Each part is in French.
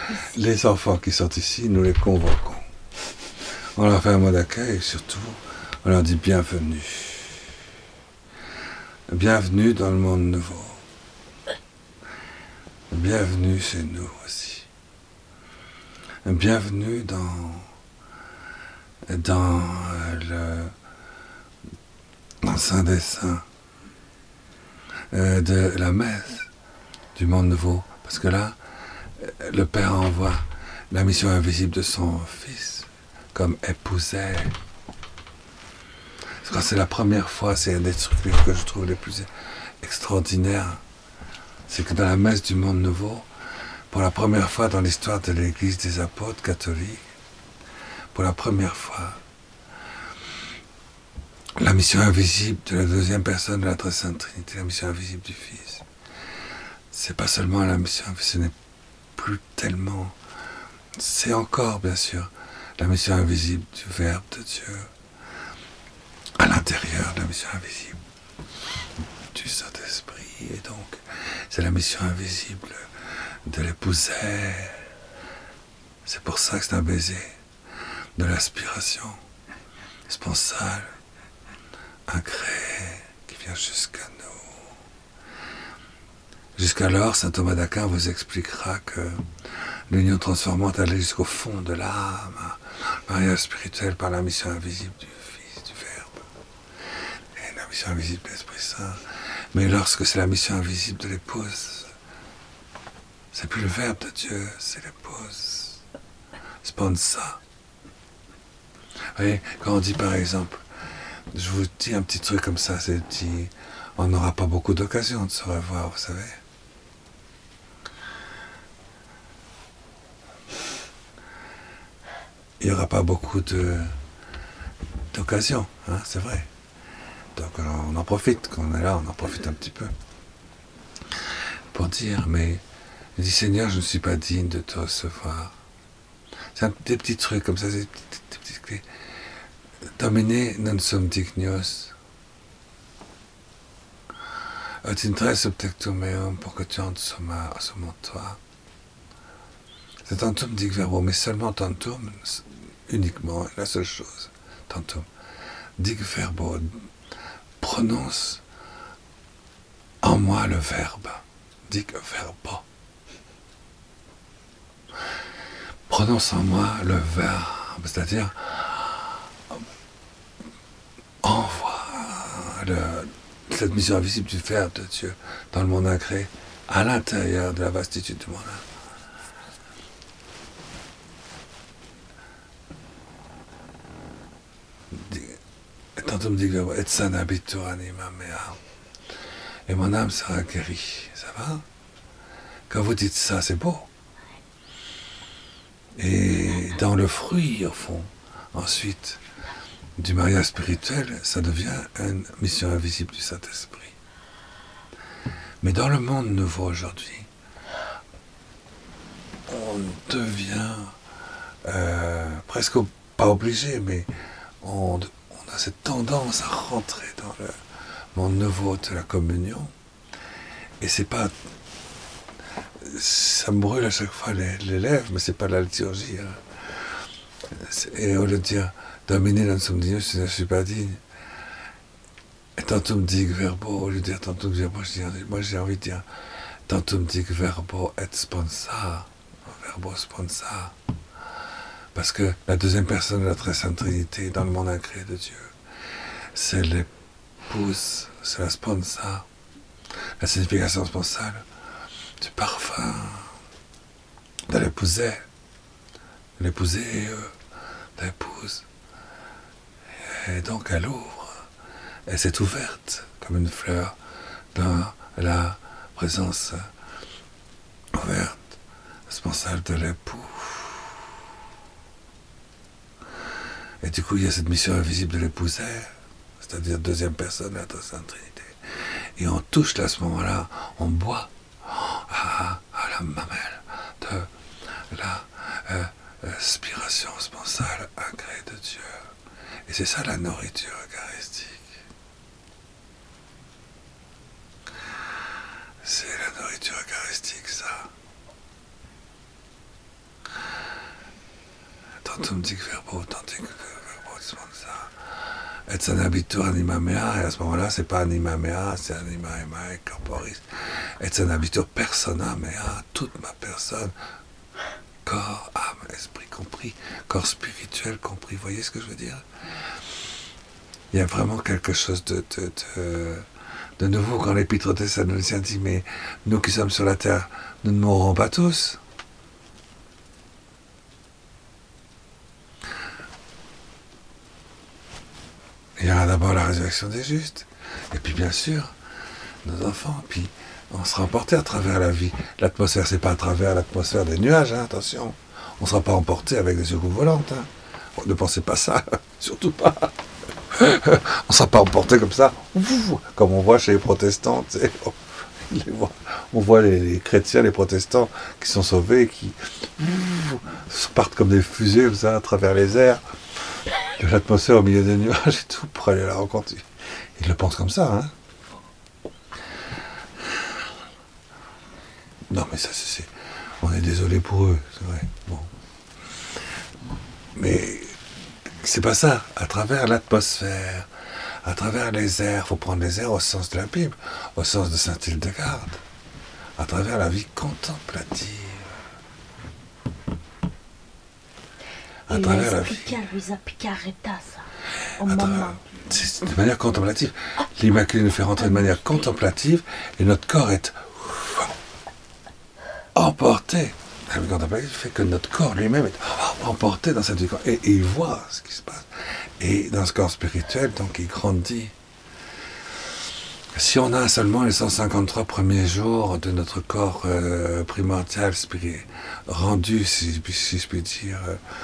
Les enfants qui sont ici, nous les convoquons. On leur fait un mot d'accueil et surtout, on leur dit bienvenue. Bienvenue dans le monde nouveau. Bienvenue chez nous aussi. Bienvenue dans le Saint des Saints de la messe du monde nouveau. Parce que là, le Père envoie la mission invisible de son Fils comme épousé. Quand c'est la première fois, c'est un des trucs que je trouve les plus extraordinaires. C'est que dans la messe du monde nouveau, pour la première fois dans l'histoire de l'Église des apôtres catholiques, pour la première fois, la mission invisible de la deuxième personne de la Très Sainte Trinité, la mission invisible du Fils, c'est pas seulement la mission invisible, ce n'est plus tellement, c'est encore bien sûr la mission invisible du Verbe de Dieu, à l'intérieur de la mission invisible du Saint-Esprit, et donc c'est la mission invisible de l'épousée. C'est pour ça que c'est un baiser de l'aspiration sponsale, incréée, qui vient jusqu'à nous. Jusqu'alors, saint Thomas d'Aquin vous expliquera que l'union transformante allait jusqu'au fond de l'âme, mariage spirituel par la mission invisible du Fils, du Verbe, et la mission invisible de l'Esprit Saint. Mais lorsque c'est la mission invisible de l'épouse, c'est plus le Verbe de Dieu, c'est l'épouse. Sponsa. Vous voyez, quand on dit par exemple, je vous dis un petit truc comme ça, c'est dit, on n'aura pas beaucoup d'occasions de se revoir, vous savez. Il n'y aura pas beaucoup d'occasions, hein, c'est vrai. Donc on en profite, quand on est là, on en profite un petit peu. Pour dire, mais je dis Seigneur, je ne suis pas digne de te recevoir. C'est des petits trucs comme ça, des petites clés. Domine non sum dignos. Ut intre subtectum meum pour que tu entres sur mon toit. C'est tantum dic verbo, mais seulement tantum, uniquement, la seule chose. Tantum. Dic verbo. Prononce en moi le verbe. Dic verbo. Prononce en moi le verbe, c'est-à-dire envoie cette mission invisible du Verbe de Dieu dans le monde incréé, à l'intérieur de la vastitude du monde. Tantum dic verbo, et sanabitur anima mea. Et mon âme sera guérie. Ça va? Quand vous dites ça, c'est beau. Et dans le fruit, au fond, ensuite, du mariage spirituel, ça devient une mission invisible du Saint-Esprit. Mais dans le monde nouveau aujourd'hui, on devient presque pas obligé, mais on a cette tendance à rentrer dans le monde nouveau de la communion. Et c'est pas... Ça me brûle à chaque fois les lèvres, mais c'est pas la liturgie. Hein. Et au lieu de dire Domine non sum dignos, je ne suis pas digne. Et tantum dic verbo, au lieu de dire tantum dic verbo, moi j'ai envie de dire tantum dic verbo et sponsa. Verbo sponsa. Parce que la deuxième personne de la Très Sainte Trinité dans le monde incréé de Dieu, c'est l'épouse, c'est la sponsa, la signification sponsale du parfum de l'épousée, de l'épouse. Et donc elle ouvre, elle s'est ouverte comme une fleur dans la présence ouverte, responsable de l'époux. Et du coup, il y a cette mission invisible de l'épousée, c'est-à-dire deuxième personne de la Très Sainte Trinité. Et on touche là, à ce moment-là, on boit à la mamelle de la spiration sponsale incréée de Dieu. Et c'est ça la nourriture eucharistique. C'est la nourriture eucharistique, ça. Tantum dic verbo, tantum verbo, ça. Et sanabitur anima mea, et à ce moment-là, c'est pas anima mea, c'est anima emae corporis. Et sanabitur persona mea, toute ma personne, corps, âme, esprit compris, corps spirituel compris. Vous voyez ce que je veux dire? Il y a vraiment quelque chose de nouveau quand l'Épître aux Thessaloniciens dit, mais nous qui sommes sur la terre, nous ne mourrons pas tous. Il y aura d'abord la résurrection des justes, et puis bien sûr, nos enfants, puis on sera emporté à travers la vie. L'atmosphère, c'est pas à travers l'atmosphère des nuages, hein, attention. On ne sera pas emporté avec des secousses volantes. Hein. Ne pensez pas ça, surtout pas. On ne sera pas emporté comme ça, comme on voit chez les protestants. Tu sais, on voit les chrétiens, les protestants qui sont sauvés, et qui partent comme des fusées comme ça à travers les airs, de l'atmosphère au milieu des nuages et tout, pour aller à la rencontre. Ils le pensent comme ça, hein. Non, mais ça, c'est... On est désolé pour eux, c'est vrai. Bon. Mais c'est pas ça. À travers l'atmosphère, à travers les airs, il faut prendre les airs au sens de la Bible, au sens de saint Hildegarde, à travers la vie contemplative. À travers la vie. De manière contemplative. L'Immaculée nous fait rentrer de manière contemplative et notre corps est emporté. La vie contemplative fait que notre corps lui-même est emporté dans cette vie. Et il voit ce qui se passe. Et dans ce corps spirituel, donc il grandit. Si on a seulement les 153 premiers jours de notre corps primordial, rendu, si je puis dire,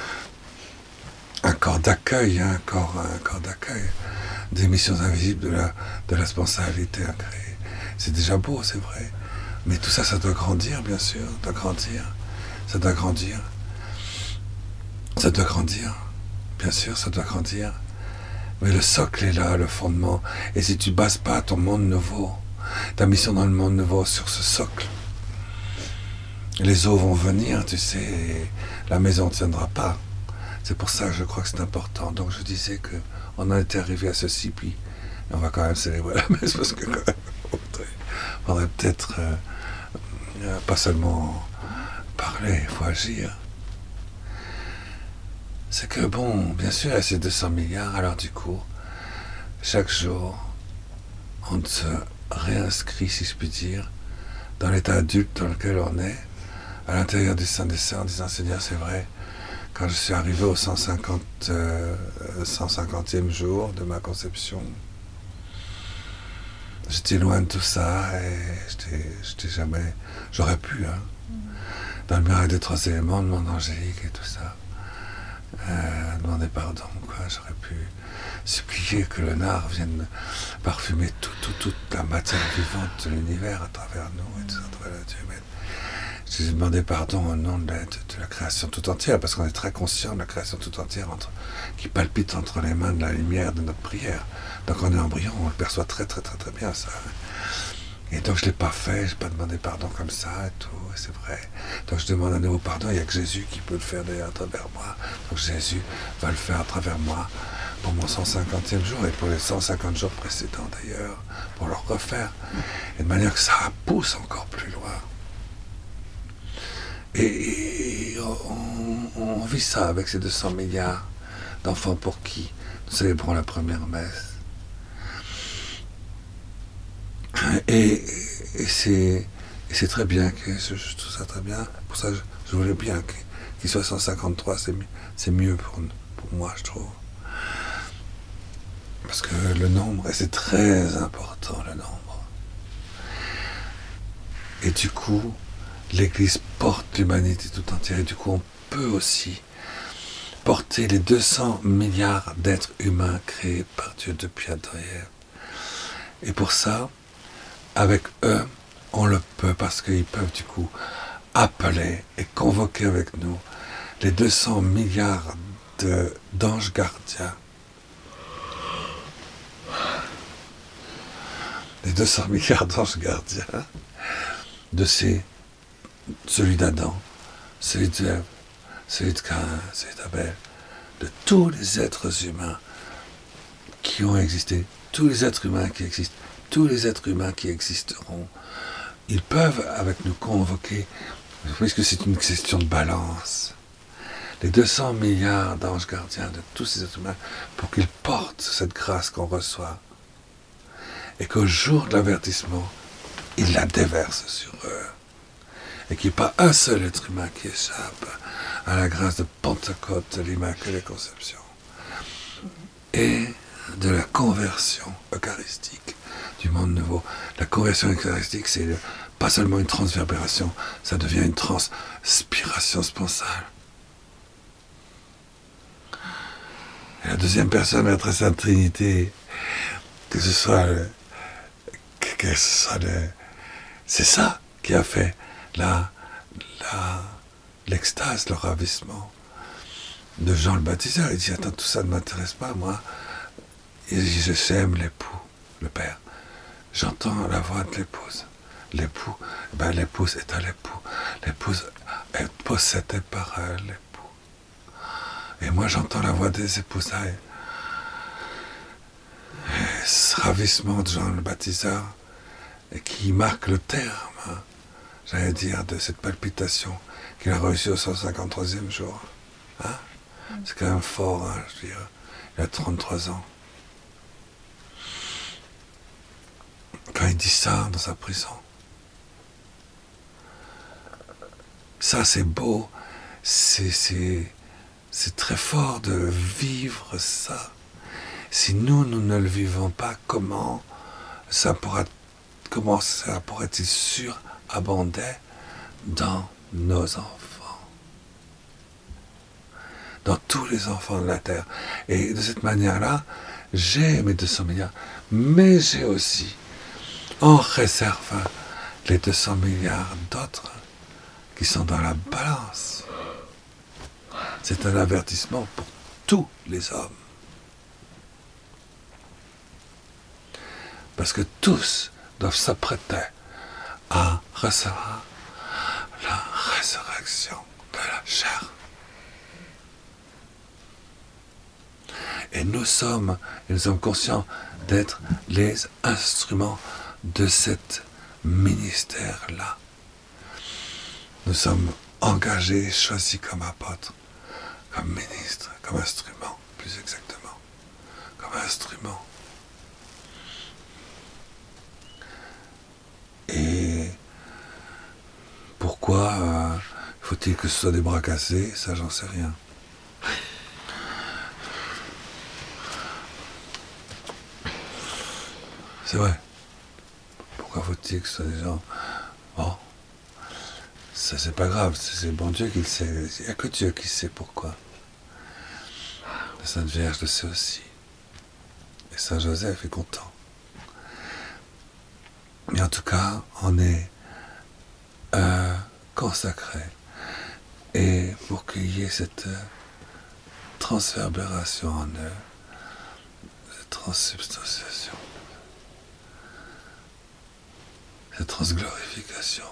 un corps d'accueil, un corps d'accueil, des missions invisibles de la responsabilité à créer. C'est déjà beau, c'est vrai. Mais tout ça, ça doit grandir, bien sûr, ça doit grandir. Ça doit grandir. Ça doit grandir. Bien sûr, ça doit grandir. Mais le socle est là, le fondement. Et si tu ne bases pas ton monde nouveau, ta mission dans le monde nouveau sur ce socle, les eaux vont venir, tu sais, et la maison ne tiendra pas. C'est pour ça que je crois que c'est important. Donc je disais qu'on en était arrivé à ceci, puis on va quand même célébrer la messe, parce que quand même, il faudrait peut-être pas seulement parler, il faut agir. C'est que bon, bien sûr, il y a ces 200 milliards, alors du coup, chaque jour, on se réinscrit, si je puis dire, dans l'état adulte dans lequel on est, à l'intérieur du Saint des Saints, en disant, Seigneur, c'est vrai, quand je suis arrivé au 150e jour de ma conception, j'étais loin de tout ça, et j'étais jamais... J'aurais pu, hein, dans le miracle des 3 éléments, demander angélique et tout ça, demander pardon, quoi. J'aurais pu supplier que le nard vienne parfumer toute la matière vivante de l'univers à travers nous, et tout ça, à travers la Dieu. J'ai demandé pardon au nom de la création tout entière, parce qu'on est très conscient de la création tout entière qui palpite entre les mains de la lumière de notre prière. Donc on est embryon, on le perçoit très très très très bien, ça. Et donc je ne l'ai pas fait, je n'ai pas demandé pardon comme ça et tout, et c'est vrai. Donc je demande à nouveau pardon, il n'y a que Jésus qui peut le faire d'ailleurs à travers moi. Donc Jésus va le faire à travers moi pour mon 150e jour et pour les 150 jours précédents d'ailleurs, pour le refaire. Et de manière que ça pousse encore plus loin. Et on vit ça avec ces 200 milliards d'enfants pour qui nous célébrons la première messe. Et c'est très bien, je trouve ça très bien. Pour ça, je voulais bien qu'il soit 153, c'est mieux pour moi, je trouve. Parce que le nombre, et c'est très important, le nombre. Et du coup, l'Église porte l'humanité tout entière, et du coup, on peut aussi porter les 200 milliards d'êtres humains créés par Dieu depuis Adam et Ève. Et pour ça, avec eux, on le peut, parce qu'ils peuvent du coup appeler et convoquer avec nous les 200 milliards d'anges gardiens. Les 200 milliards d'anges gardiens de celui d'Adam, celui d'Ève, celui de Caïn, celui d'Abel, de tous les êtres humains qui ont existé, tous les êtres humains qui existent, tous les êtres humains qui existeront. Ils peuvent avec nous convoquer, puisque c'est une question de balance, les 200 milliards d'anges gardiens de tous ces êtres humains pour qu'ils portent cette grâce qu'on reçoit et qu'au jour de l'avertissement, ils la déversent sur eux et qu'il n'y ait pas un seul être humain qui échappe à la grâce de Pentecôte de l'Immaculée Conception et de la conversion eucharistique du monde nouveau. La conversion eucharistique, c'est pas seulement une transverbération, ça devient une transpiration sponsale. Et la deuxième personne de la Très Sainte Trinité, c'est ça qui a fait l'extase, le ravissement de Jean le Baptiseur. Il dit, attends, tout ça ne m'intéresse pas, moi. Il dit, j'aime l'époux, le Père. J'entends la voix de l'épouse. L'époux, l'épouse est à l'époux. L'épouse est possédée par l'époux. Et moi, j'entends la voix des épousailles. Et ce ravissement de Jean le Baptiseur, et qui marque le terme, j'allais dire, de cette palpitation qu'il a reçue au 153e jour. Hein? C'est quand même fort, hein, je veux dire. Il a 33 ans. Quand il dit ça dans sa prison. Ça, c'est beau. C'est très fort de vivre ça. Si nous ne le vivons pas, comment ça pourrait-il surabonder dans nos enfants, dans tous les enfants de la terre. Et de cette manière-là, j'ai mes 200 milliards, mais j'ai aussi en réserve les 200 milliards d'autres qui sont dans la balance. C'est un avertissement pour tous les hommes. Parce que tous doivent s'apprêter à recevoir la résurrection de la chair. Et nous sommes conscients d'être les instruments de cet ministère-là. Nous sommes engagés, choisis comme apôtres, comme ministres, comme instruments, plus exactement, comme instruments. Et pourquoi faut-il que ce soit des bras cassés? Ça, j'en sais rien. C'est vrai. Pourquoi faut-il que ce soit des gens... Bon, ça c'est pas grave, c'est bon Dieu qui le sait. Il n'y a que Dieu qui sait pourquoi. La Sainte Vierge le sait aussi. Et Saint Joseph est content. Mais en tout cas, on est consacré. Et pour qu'il y ait cette transverbération en eux, cette transsubstantiation, cette transglorification.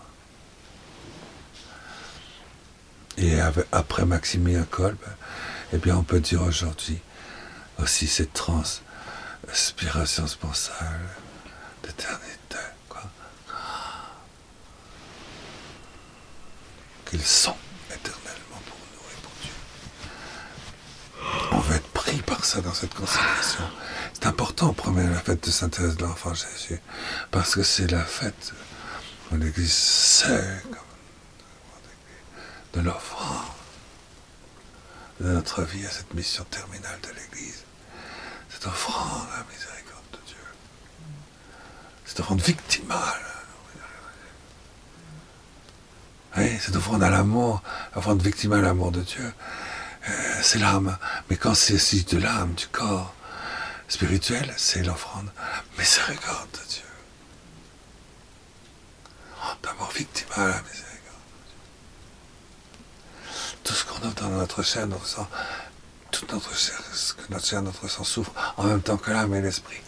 Et après Maximilien Kolb, eh bien on peut dire aujourd'hui aussi cette transpiration sponsale d'éternité, quoi. Qu'ils sont éternellement pour nous et pour Dieu. On veut être pris par ça dans cette consécration. C'est important, premier, la fête de Sainte-Thérèse de l'Enfant Jésus, parce que c'est la fête où l'Église sait de l'offrande de notre vie à cette mission terminale de l'Église. Cette offrande à la miséricorde de Dieu. Cette offrande victimale. Oui, cette offrande à l'amour, l'offrande victimale à l'amour de Dieu, c'est l'âme. Mais quand c'est aussi de l'âme, du corps spirituel, c'est l'offrande à la miséricorde de Dieu. D'amour victimal à la miséricorde. Tout ce qu'on offre dans notre chair, notre sang, toute notre chair, ce que notre chair, notre sang souffre, en même temps que l'âme et l'esprit.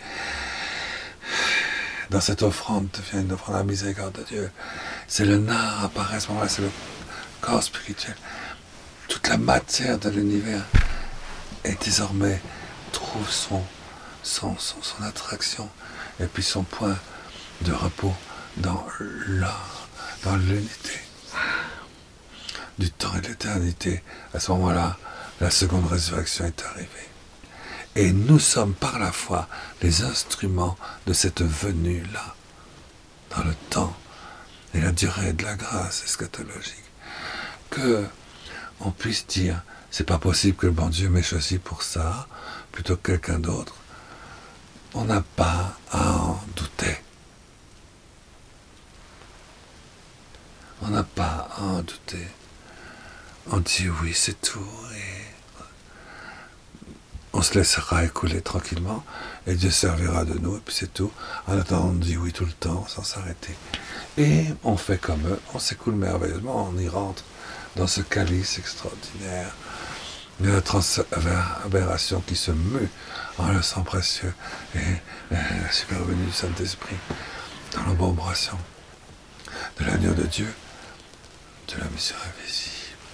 Dans cette offrande devient une offrande à la miséricorde de Dieu. C'est le nard apparaît à ce moment-là, c'est le corps spirituel. Toute la matière de l'univers et désormais trouve son attraction et puis son point de repos dans l'unité du temps et de l'éternité. À ce moment-là, la seconde résurrection est arrivée. Et nous sommes par la foi les instruments de cette venue-là, dans le temps et la durée de la grâce eschatologique. Que on puisse dire, c'est pas possible que le bon Dieu m'ait choisi pour ça, plutôt que quelqu'un d'autre. On n'a pas à en douter. On n'a pas à en douter. On dit oui, c'est tout, et on se laissera écouler tranquillement, et Dieu servira de nous, et puis c'est tout. En attendant, on dit oui tout le temps, sans s'arrêter. Et on fait comme eux, on s'écoule merveilleusement, on y rentre dans ce calice extraordinaire de la transaberration qui se mue en le sang précieux et la supervenue du Saint-Esprit dans l'embrassion de l'agneau de Dieu, de la mission invisible.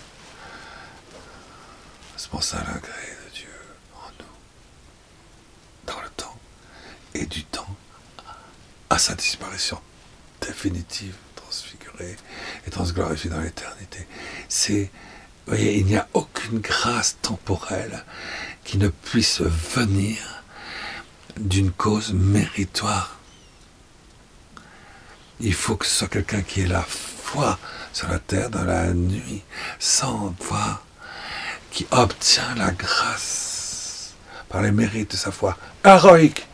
C'est pour ça l'ingré de Dieu en nous, dans le temps, et du temps à sa disparition définitive, transfigurée et transglorifiée dans l'éternité. Vous voyez, il n'y a aucune grâce temporelle qui ne puisse venir d'une cause méritoire. Il faut que ce soit quelqu'un qui ait la foi sur la terre dans la nuit, sans foi, qui obtient la grâce par les mérites de sa foi héroïque.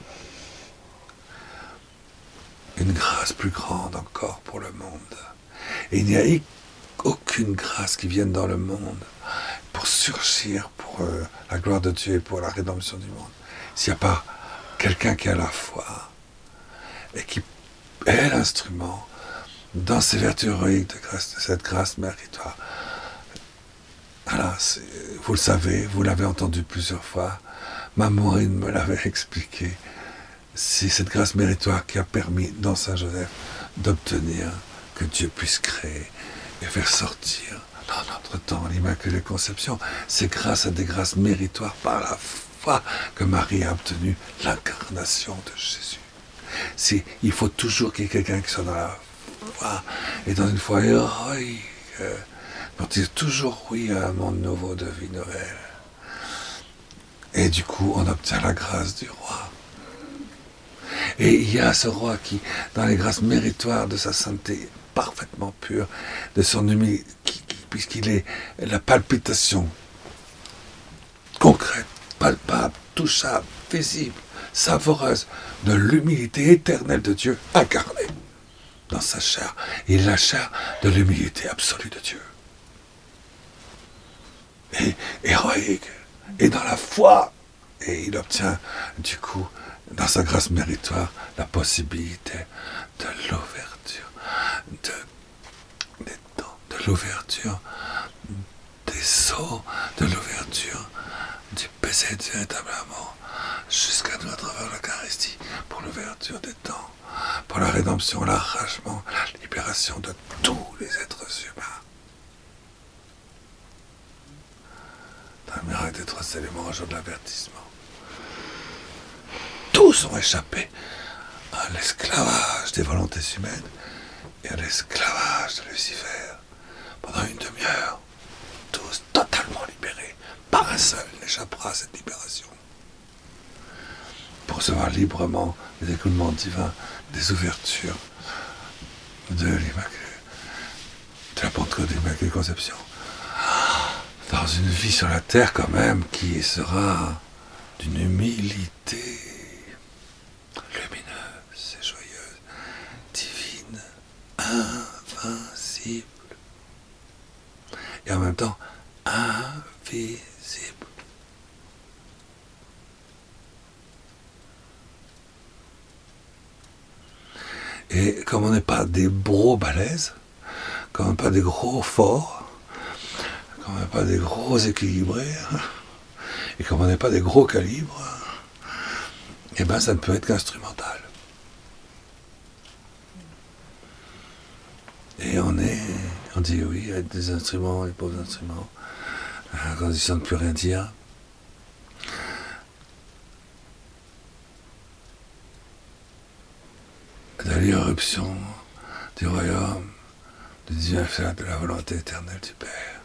Une grâce plus grande encore pour le monde. Et il n'y a aucune grâce qui vienne dans le monde pour surgir pour la gloire de Dieu et pour la rédemption du monde. S'il n'y a pas quelqu'un qui a la foi et qui est l'instrument dans ces vertus héroïques de cette grâce méritoire. Voilà, vous le savez, vous l'avez entendu plusieurs fois, ma Maureen me l'avait expliqué. C'est cette grâce méritoire qui a permis dans Saint-Joseph d'obtenir que Dieu puisse créer et faire sortir dans notre temps l'Immaculée Conception. C'est grâce à des grâces méritoires par la foi que Marie a obtenu l'incarnation de Jésus. Il faut toujours qu'il y ait quelqu'un qui soit dans la foi et dans une foi héroïque pour dire toujours oui à un monde nouveau de vie nouvelle. Et du coup, on obtient la grâce du roi. Et il y a ce roi qui, dans les grâces méritoires de sa sainteté parfaitement pure, de son humilité, puisqu'il est la palpitation concrète, palpable, touchable, visible, savoureuse de l'humilité éternelle de Dieu incarnée dans sa chair. Il est la chair de l'humilité absolue de Dieu. Et héroïque, et dans la foi. Et il obtient, du coup, dans sa grâce méritoire, la possibilité de l'ouverture des temps, de l'ouverture des sceaux, de l'ouverture du baiser du véritable amour, jusqu'à nous à travers l'Eucharistie, pour l'ouverture des temps, pour la rédemption, l'arrachement, la libération de tous les êtres humains. Dans le miracle des 3 éléments, un jour de l'avertissement. Tous ont échappé à l'esclavage des volontés humaines et à l'esclavage de Lucifer. Pendant une demi-heure, tous totalement libérés. Pas un seul n'échappera à cette libération. Pour recevoir librement les écoulements divins, des ouvertures de l'Immaculée, de la Pentecôte de l'Immaculée Conception. Dans une vie sur la terre quand même qui sera d'une humilité lumineuse et joyeuse, divine, invincible, et en même temps invisible. Et comme on n'est pas des gros balèzes, comme on n'est pas des gros forts, comme on n'est pas des gros équilibrés, et comme on n'est pas des gros calibres, eh bien ça ne peut être qu'instrumental. Et on dit oui, avec des instruments, les pauvres instruments, à condition de ne plus rien dire, de l'irruption du royaume, du divin fait de la volonté éternelle du Père.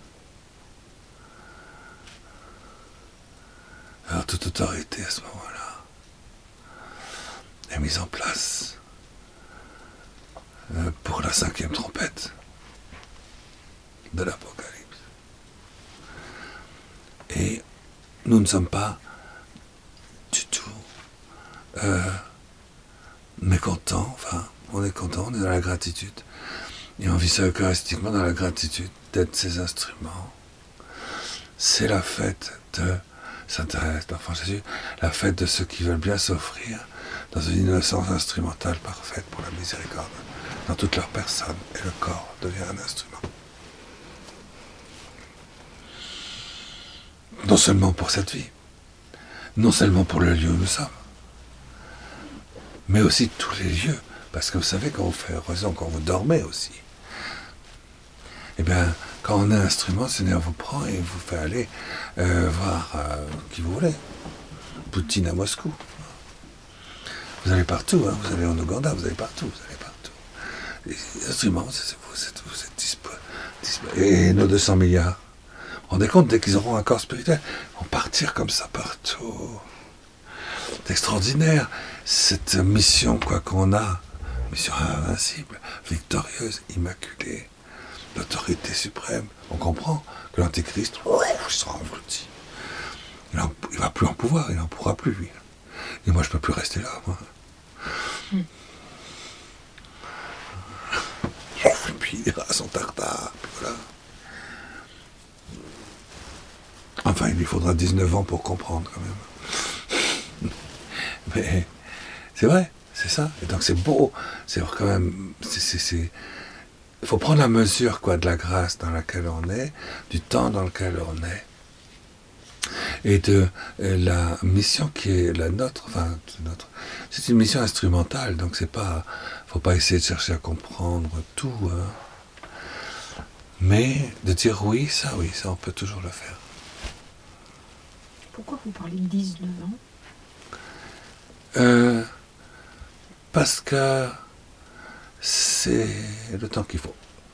Alors toute autorité à ce moment-là est mise en place pour la 5e trompette de l'Apocalypse. Et nous ne sommes pas du tout mécontents, enfin on est content, on est dans la gratitude. Et on vit ça eucharistiquement dans la gratitude d'être ces instruments. C'est la fête de Sainte-Thérèse, l'Enfant Jésus, la fête de ceux qui veulent bien s'offrir dans une innocence instrumentale parfaite pour la miséricorde. Dans toute leur personne, et le corps devient un instrument. Non seulement pour cette vie, non seulement pour le lieu où nous sommes, mais aussi tous les lieux. Parce que vous savez, quand vous faites raison, quand vous dormez aussi, eh bien, quand on est instrument, le Seigneur vous prend et vous fait aller voir qui vous voulez. Poutine à Moscou. Vous allez partout, hein, vous allez en Ouganda, vous allez partout, Les instruments, vous êtes disponibles. Et nos 200 milliards, vous vous rendez compte, dès qu'ils auront un corps spirituel, ils vont partir comme ça partout. C'est extraordinaire, cette mission qu'on a, mission invincible, victorieuse, immaculée, l'autorité suprême. On comprend que l'Antéchrist, il sera englouti. Il ne va plus en pouvoir, il n'en pourra plus, lui. Et moi, je ne peux plus rester là, moi. Et puis il ira à son tartare, puis voilà. Enfin, il lui faudra 19 ans pour comprendre, quand même. Mais c'est vrai, c'est ça. Et donc c'est beau, c'est quand même... Il faut prendre la mesure de la grâce dans laquelle on est, du temps dans lequel on est, et de la mission qui est la nôtre. C'est une mission instrumentale, donc c'est pas... faut pas essayer de chercher à comprendre tout, hein. Mais de dire oui, ça on peut toujours le faire. Pourquoi vous parlez de 19 ans ? Parce que c'est le temps qu'il faut.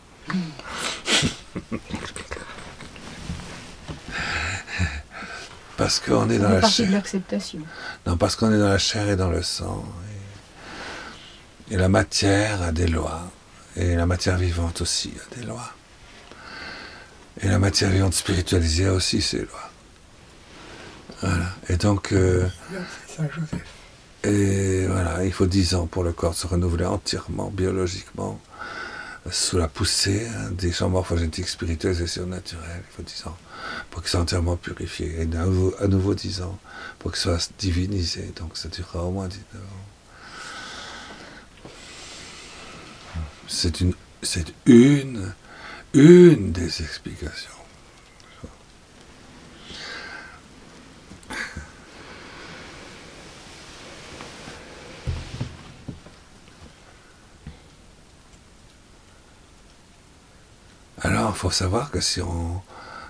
Parce qu'on est dans la chair. De l'acceptation. Non, parce qu'on est dans la chair et dans le sang. Et la matière a des lois. Et la matière vivante aussi a des lois. Et la matière vivante spiritualisée a aussi ses lois. Voilà. Et donc... et voilà, il faut 10 ans pour le corps se renouveler entièrement, biologiquement, sous la poussée des champs morphogénétiques spirituels et surnaturels. Il faut 10 ans pour qu'il soit entièrement purifié. Et à nouveau 10 ans pour qu'il soit divinisé. Donc ça durera au moins 19 ans. C'est une des explications. Alors, il faut savoir que si on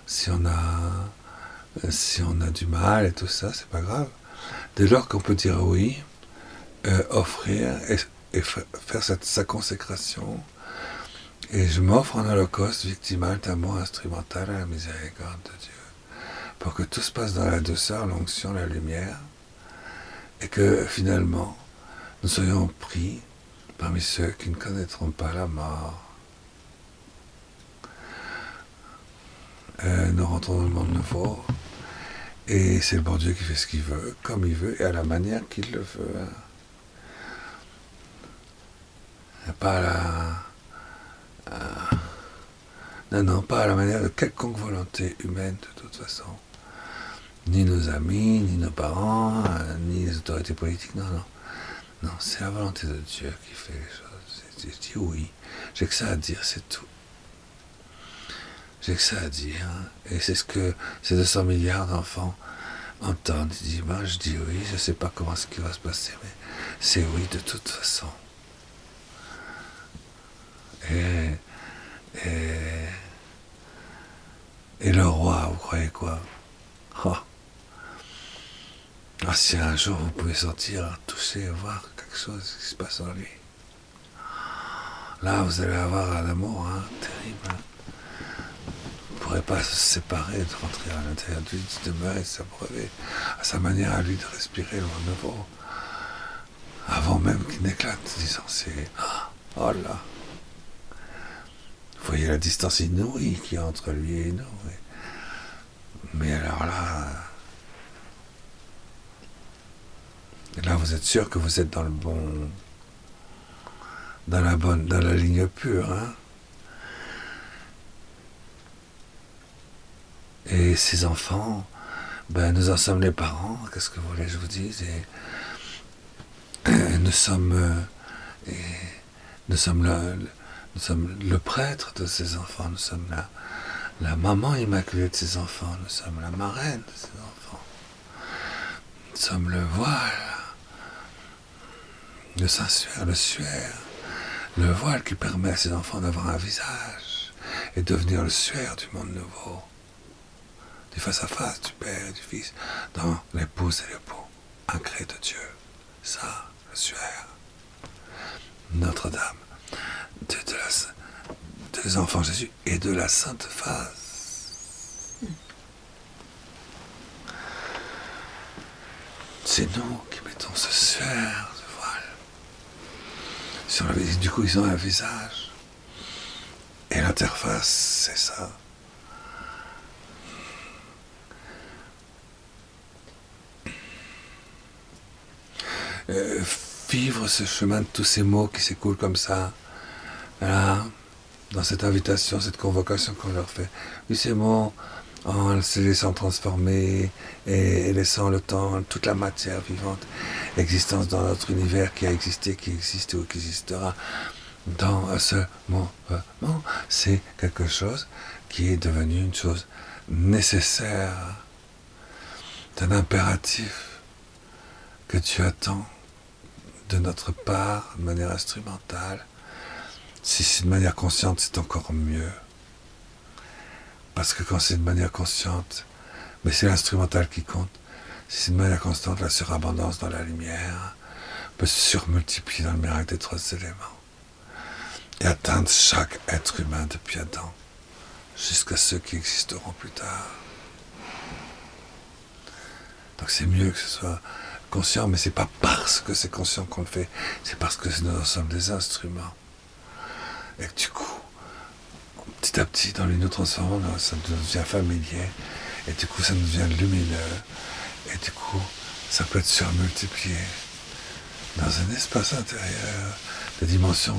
a du mal et tout ça, c'est pas grave. Dès lors qu'on peut dire oui, offrir et faire sa consécration. Et je m'offre en holocauste victimal d'amour instrumental à la miséricorde de Dieu. Pour que tout se passe dans la douceur, l'onction, la lumière. Et que finalement, nous soyons pris parmi ceux qui ne connaîtront pas la mort. Nous rentrons dans le monde nouveau. Et c'est le bon Dieu qui fait ce qu'il veut, comme il veut, et à la manière qu'il le veut. Pas pas à la manière de quelconque volonté humaine, de toute façon. Ni nos amis, ni nos parents, ni les autorités politiques, non. Non, c'est la volonté de Dieu qui fait les choses. Je dis oui, j'ai que ça à dire, c'est tout. J'ai que ça à dire, et c'est ce que ces 200 milliards d'enfants entendent. Ils disent, je dis oui, je ne sais pas comment ce qui va se passer, mais c'est oui de toute façon. Et le roi, vous croyez quoi? Si un jour vous pouvez sentir, toucher, voir quelque chose qui se passe en lui, là vous allez avoir un amour terrible. Vous ne pourrez pas se séparer, de rentrer à l'intérieur de lui, de demeurer, de s'abreuver à sa manière à lui de respirer le monde nouveau, avant même qu'il n'éclate, disant c'est oh là. Vous voyez la distance inouïe qu'il y a entre lui et nous. Mais alors là vous êtes sûr que vous êtes dans le bon, dans la ligne pure. Et ces enfants, nous en sommes les parents. Qu'est-ce que vous voulez que je vous dise? Et nous sommes le prêtre de ces enfants. Nous sommes la maman immaculée de ces enfants. Nous sommes la marraine de ces enfants. Nous sommes le voile, le sensuaire, le suaire, le voile qui permet à ces enfants d'avoir un visage et devenir le suaire du monde nouveau, du face à face du Père et du Fils, dans l'épouse et l'époux, incré de Dieu. Ça, le suaire. Notre-Dame, des enfants Jésus et de la Sainte Face. C'est nous qui mettons ce suaire, ce voile. Sur le visage. Du coup, ils ont un visage. Et l'interface, c'est ça. Vivre ce chemin de tous ces mots qui s'écoulent comme ça, là, dans cette invitation, cette convocation qu'on leur fait. Oui, ces mots, en se laissant transformer et laissant le temps, toute la matière vivante, existence dans notre univers qui a existé, qui existe ou qui existera, dans ce moment, c'est quelque chose qui est devenu une chose nécessaire, d'un impératif que tu attends de notre part, de manière instrumentale. Si c'est de manière consciente, c'est encore mieux. Parce que quand c'est de manière consciente, mais c'est l'instrumental qui compte. Si c'est de manière constante, la surabondance dans la lumière peut se surmultiplier dans le miracle des trois éléments et atteindre chaque être humain depuis Adam, jusqu'à ceux qui existeront plus tard. Donc c'est mieux que ce soit conscient, mais c'est pas parce que c'est conscient qu'on le fait, c'est parce que nous en sommes des instruments. Et que du coup, petit à petit, dans nous transformons, ça devient familier, et du coup ça nous devient lumineux, et du coup ça peut être surmultiplié dans un espace intérieur, des dimensions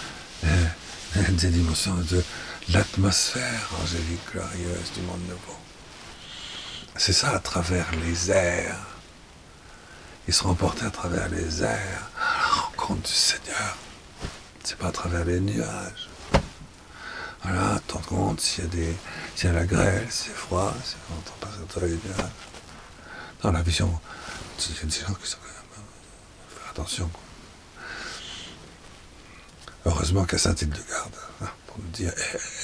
de l'atmosphère angélique glorieuse du monde nouveau. C'est ça à travers les airs. Ils seront portés à travers les airs à la rencontre du Seigneur. C'est pas à travers les nuages. Voilà, t'en compte s'il y a la grêle, s'il fait froid, si on n'entend pas à travers les nuages. Dans la vision, il y a des gens qui sont quand même. Faire attention. Heureusement qu'à Saint-Hildegarde, pour nous dire,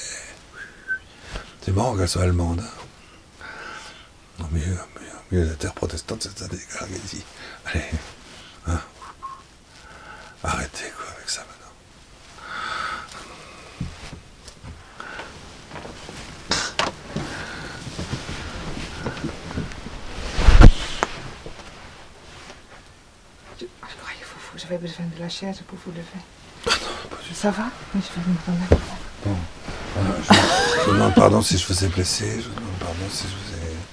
c'est marrant qu'elle soit allemande. Au milieu de la terre protestante, c'est Saint-Hildegarde qui dit, allez, arrêtez quoi avec ça maintenant. J'avais besoin de la chaise pour vous lever. Ah non, pas du tout. Ça va? Oui, je vais me remettre. Bon. Je vous demande pardon si je vous ai blessé, je vous demande pardon si je vous ai...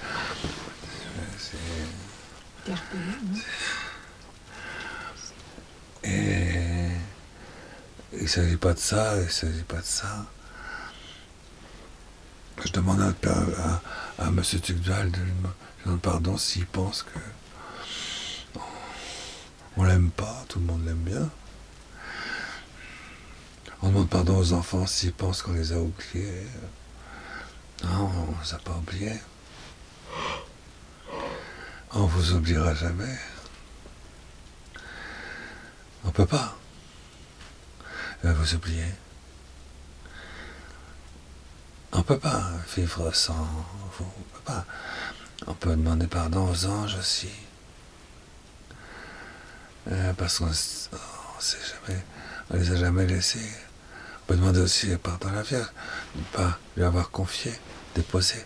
Et il ne s'agit pas de ça, il ne s'agit pas de ça. Je demande à M. Tugdual de lui demander pardon s'il pense que on l'aime pas, tout le monde l'aime bien. On demande pardon aux enfants s'ils pensent qu'on les a oubliés. Non, on ne les a pas oubliés. On vous oubliera jamais. On peut pas vous oublier. On peut pas vivre sans vous. On peut pas. On peut demander pardon aux anges aussi. Parce qu'on sait jamais, on les a jamais laissés. peut demander aussi pardon à la Vierge de ne pas lui avoir confié, déposé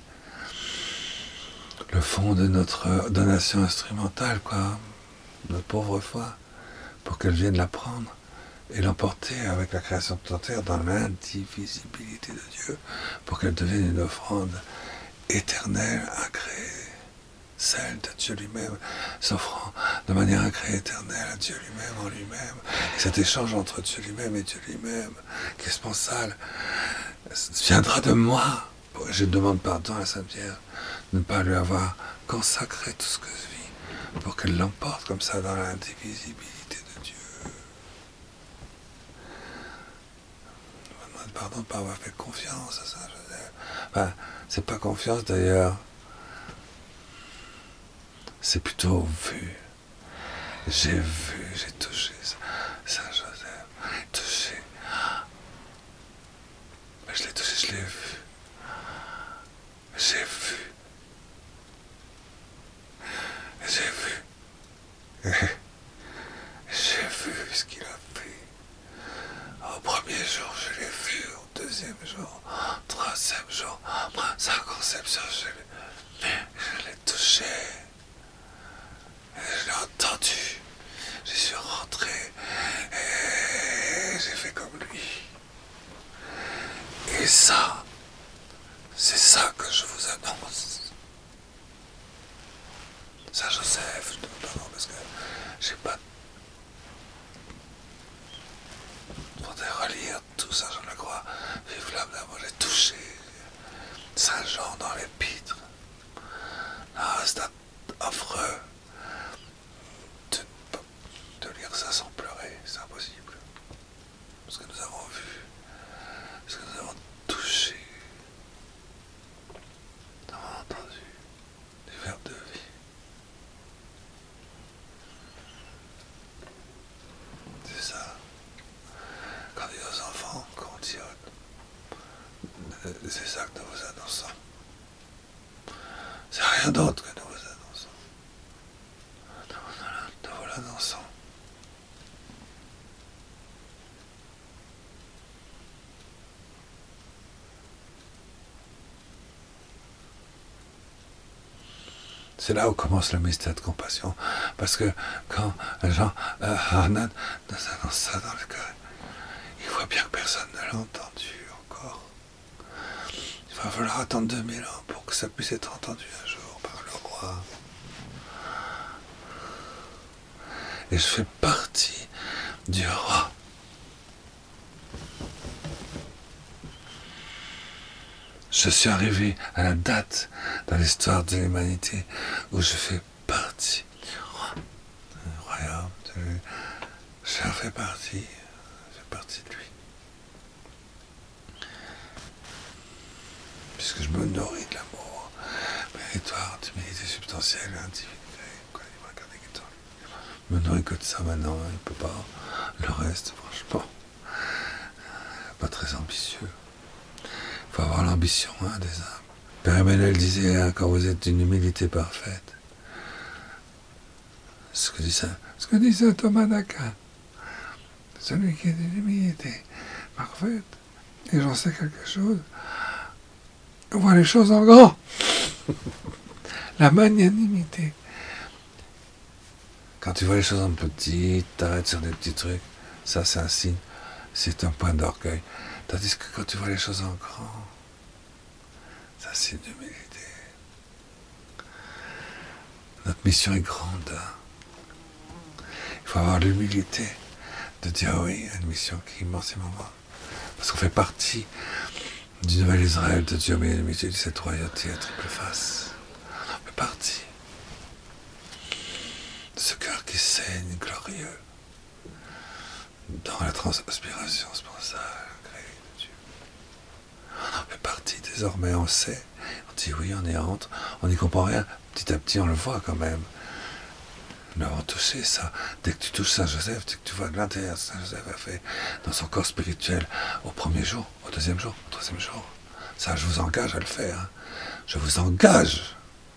le fond de notre donation instrumentale, quoi, notre pauvre foi, pour qu'elle vienne la prendre et l'emporter avec la création de toute terre dans l'indivisibilité de Dieu, pour qu'elle devienne une offrande éternelle, incréée, celle de Dieu lui-même, s'offrant de manière incréée, éternelle à Dieu lui-même, en lui-même. Et cet échange entre Dieu lui-même et Dieu lui-même, qui est sponsal, viendra de moi. Je demande pardon à la Sainte Vierge de ne pas lui avoir consacré tout ce que je vis, pour qu'elle l'emporte comme ça dans l'indivisibilité de Dieu. Je demande pardon de ne pas avoir fait confiance à Saint Joseph. Enfin, c'est pas confiance d'ailleurs, c'est plutôt vu. J'ai vu, j'ai touché Saint Joseph, touché. Mais je l'ai touché, je l'ai vu. J'ai vu. J'ai vu. J'ai vu ce qu'il a fait. Au premier jour, je l'ai vu. Au deuxième jour, au troisième jour, au cinquième jour, je l'ai touché. Je l'ai entendu. J'y suis rentré. Et j'ai fait comme lui. Et ça, c'est ça que je vous annonce. Saint Joseph, je te pardon parce que j'ai pas. Il faudrait relire tout Saint Jean de la Croix. Vive l'âme d'amour, j'ai touché Saint Jean dans l'épître. Ah, c'est affreux de lire ça sans pleurer, c'est impossible. Ce que nous avons vu, ce que nous avons touché, nous avons entendu du verbe de vie. C'est ça. Quand on dit aux enfants, qu'on dit, c'est ça que nous vous annonçons. C'est rien d'autre que nous vous annonçons. Nous vous l'annonçons. C'est là où commence le mystère de compassion. Parce que quand Jean Arnaud nous annonce ça dans le cœur, il voit bien que personne ne l'a entendu encore. Il va falloir attendre 2000 ans pour que ça puisse être entendu un jour par le roi. Et je fais partie du roi. Je suis arrivé à la date dans l'histoire de l'humanité où je fais partie du roi, du royaume de lui. J'en fais partie, je fais partie de lui. Puisque je me nourris de l'amour méritoire, d'humilité substantielle, individuelle, je me nourris que de ça maintenant, il ne peut pas. Le reste, franchement, pas très ambitieux. Il faut avoir l'ambition des âmes. Père Emmanuel disait, quand vous êtes d'une humilité parfaite, ce que dit saint Thomas d'Aquin, celui qui est d'une humilité parfaite, et j'en sais quelque chose, on voit les choses en grand. La magnanimité. Quand tu vois les choses en petit, t'arrêtes sur des petits trucs, ça c'est un signe, c'est un point d'orgueil. Tandis que quand tu vois les choses en grand, ça c'est d'humilité. Notre mission est grande. Il faut avoir l'humilité de dire oui à une mission qui est immensément grande. Parce qu'on fait partie du nouvel Israël de Dieu, mais l'humilité de cette royauté à triple face. On fait partie de ce cœur qui saigne glorieux dans la transpiration sponsale créée de Dieu. On en fait partie désormais, on sait, on dit oui, on y entre, on n'y comprend rien, petit à petit on le voit quand même. Nous avons touché ça. Dès que tu touches Saint Joseph, dès que tu vois de l'intérieur Saint Joseph a fait dans son corps spirituel au premier jour, au deuxième jour, au troisième jour. Ça, je vous engage à le faire. Hein. Je vous engage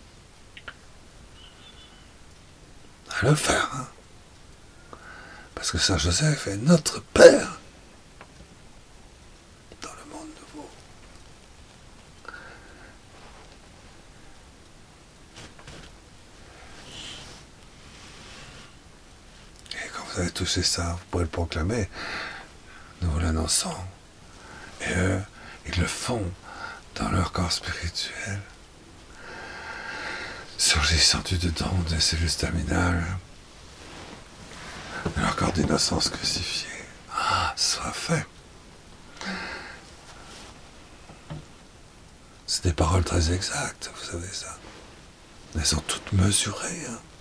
à le faire. Hein. Parce que Saint Joseph est notre Père. vous avez touché ça, vous pourrez le proclamer. Nous l'annonçons. Et eux, ils le font dans leur corps spirituel, surgissant du dedans des cellules staminales, de leur corps d'innocence crucifié. Soit fait. C'est des paroles très exactes, vous savez ça. Elles sont toutes mesurées.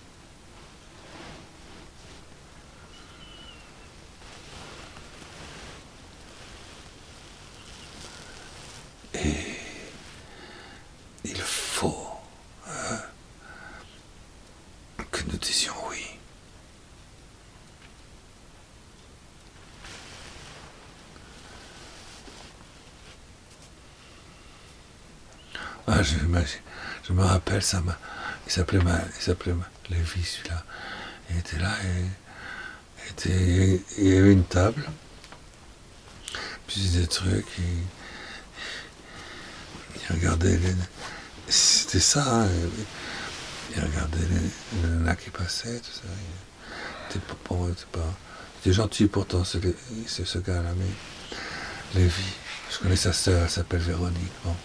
Et il faut que nous disions oui. Je me rappelle, il s'appelait Lévi, celui-là. Il était là et il y avait une table, puis des trucs, il regardait c'était ça, hein, il regardait les nanas qui passaient, tout ça. C'était gentil pourtant, ce gars-là, mais Lévi, je connais sa sœur, elle s'appelle Véronique, bon.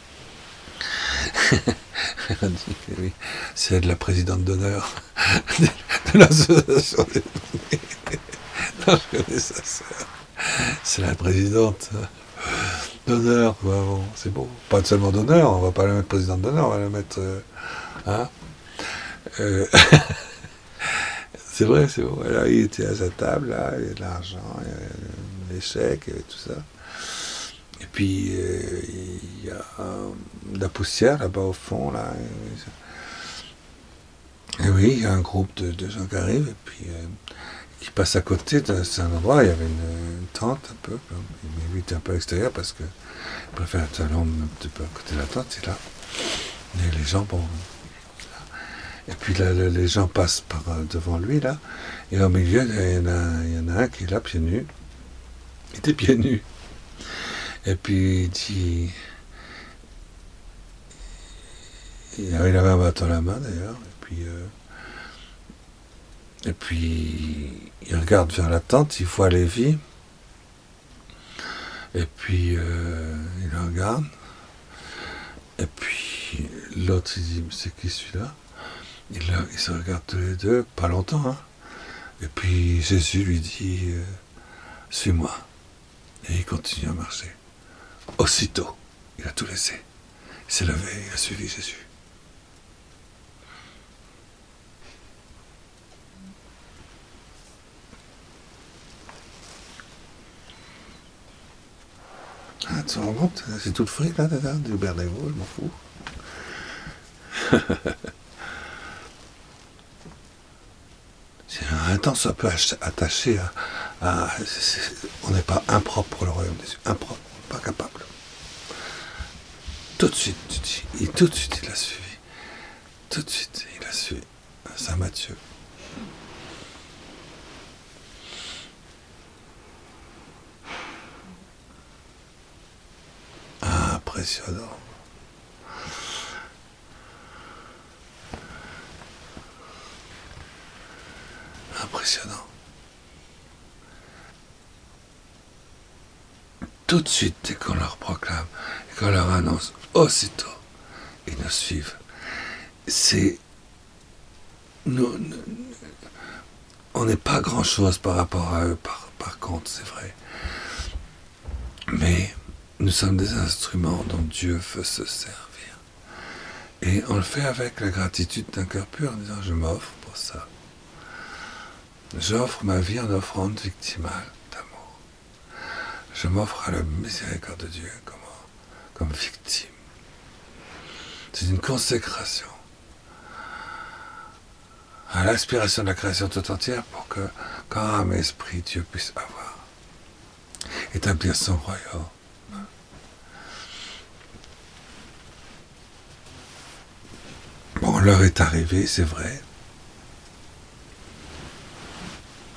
Véronique, oui, c'est elle la présidente d'honneur de l'association des données. Non, je connais sa sœur. C'est la présidente d'honneur, quoi. Bon, c'est beau. Pas seulement d'honneur, on va pas la mettre présidente d'honneur, on va la mettre... c'est vrai, c'est beau. Là, il était à sa table, là, il y a de l'argent, il y a les chèques, il y avait tout ça. Et puis, il y a de la poussière là-bas au fond, là. Et oui, il y a un groupe de gens qui arrivent, et puis qui passent à côté d'un endroit, il y avait une tente un peu, mais lui était un peu à l'extérieur parce que il préfère être à l'ombre un petit peu à côté de la tente, c'est là. Et les gens, bon... Et puis là, les gens passent devant lui, là, et au milieu, il y en a un qui est là, pieds nus. Il était pieds nus. Et puis il dit... Il avait un bâton à la main d'ailleurs, et puis il regarde vers la tente, il voit Lévi, et puis il regarde, et puis l'autre il dit, c'est qui celui-là? Ils se regardent tous les deux, pas longtemps, hein. Et puis Jésus lui dit, suis-moi, et il continue à marcher. Aussitôt, il a tout laissé. Il s'est levé, il a suivi Jésus. Ah, tu te rends compte? C'est tout le fric, là, du Berlévo, je m'en fous. C'est un temps un peu attaché à on n'est pas impropre pour le royaume des cieux. Impropre, pas capable. Tout de suite, tu dis, et tout de suite il a suivi. Tout de suite, il a suivi Saint Matthieu. Impressionnant. Impressionnant. Tout de suite, dès qu'on leur proclame, et qu'on leur annonce, aussitôt, ils nous suivent. On n'est pas grand-chose par rapport à eux, par contre, c'est vrai. Mais nous sommes des instruments dont Dieu veut se servir. Et on le fait avec la gratitude d'un cœur pur, en disant, je m'offre pour ça. J'offre ma vie en offrande victimale d'amour. Je m'offre à la miséricorde de Dieu comme victime. C'est une consécration à l'aspiration de la création tout entière pour que, corps, âme et esprit, Dieu puisse établir son royaume. Bon, l'heure est arrivée, c'est vrai.